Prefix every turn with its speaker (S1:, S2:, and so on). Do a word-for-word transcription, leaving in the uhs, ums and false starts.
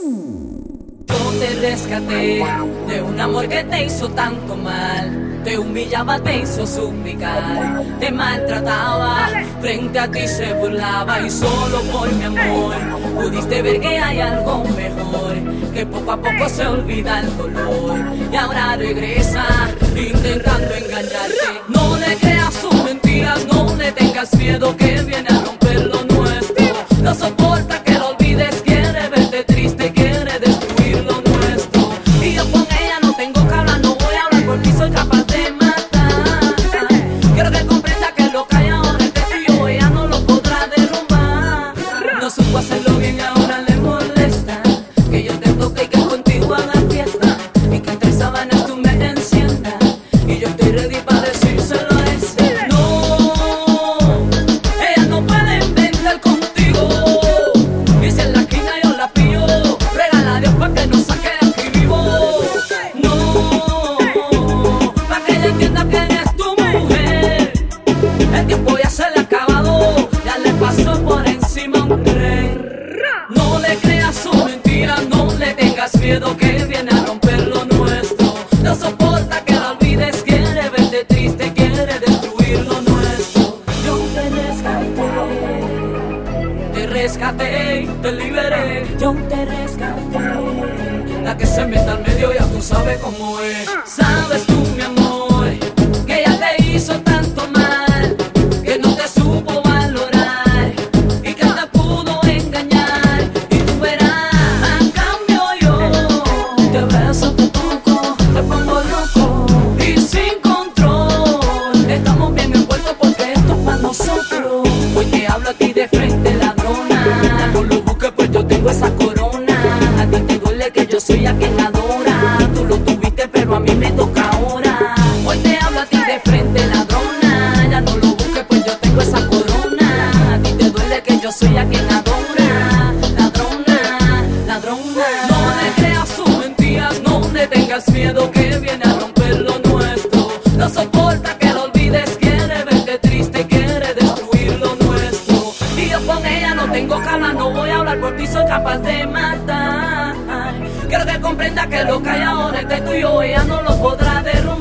S1: Yo te rescaté de un amor que te hizo tanto mal. Te humillaba, te hizo suplicar, te maltrataba, frente a ti se burlaba. Y solo por mi amor pudiste ver que hay algo mejor, que poco a poco se olvida el dolor. Y ahora regresa intentando engañarte. No le creas sus mentiras, no le tengas miedo, que viene a romper lo nuestro. No soporta que lo olvides, quiere verte triste, quiere destruir lo nuestro. Y yo con ella no tengo que hablar, no voy a hablar por ti, soy capaz de matar. Quiero que comprenda que lo que hay ahora entre tú y yo, ella no lo podrá derrumbar. No supo hacerlo bien y ahora le molesta que yo te toque y que contigo haga fiesta, y que entre sábanas tú me enciendas. Y yo estoy ready para decírselo a ese. No, ella no puede inventar contigo. Y si en la esquina yo la pillo, regala a Dios pa' que no saque de aquí vivo. No, pa' que ella entienda que eres tu mujer. El tiempo ya se le ha acabado, ya le pasó por encima a un rey. No le creas su mentira, no le tengas miedo, que viene a romper lo nuestro. No soporta que la olvides, quiere verte triste, quiere destruir lo nuestro. Yo te rescaté, te rescaté, te liberé. Yo te rescaté, la que se mete al medio ya tú sabes cómo es. Sabes tú, mi amor, que ella te hizo tanto mal, que no te supo valorar y que te pudo engañar. Y tú verás, a cambio yo te beso, te toco, te pongo loco y sin control. Estamos bien envueltos porque esto es para nosotros. Hoy te hablo a ti de frente, ladrona. No lo busques pues yo tengo esa corona. A ti te duele que yo soy a quien adora. Tú lo tuviste pero a mí me toca ahora. Hoy te hablo a ti de frente, ladrona. Ya no lo busques pues yo tengo esa corona. A ti te duele que yo soy a quien adora. Ladrona, ladrona. No le creas sus mentiras, no le tengas miedo, que viene a romper lo nuestro. No soporta que lo olvides, quiere verte triste, quiere destruir lo nuestro. Y yo con ella no tengo que hablar, no voy a hablar por ti, soy capaz de matar. Quiero que comprenda que lo que hay ahora entre tú y yo, ella no lo podrá derrotar.